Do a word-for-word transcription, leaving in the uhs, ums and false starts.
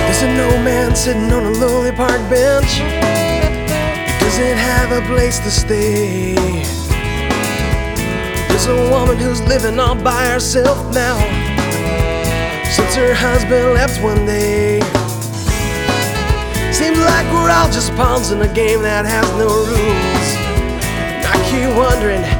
There's an old man sitting on a lonely park bench. He doesn't have a place to stay. There's a woman who's living all by herself now, since her husband left one day. Seems like we're all just pawns in a game that has no rules. And I keep wondering,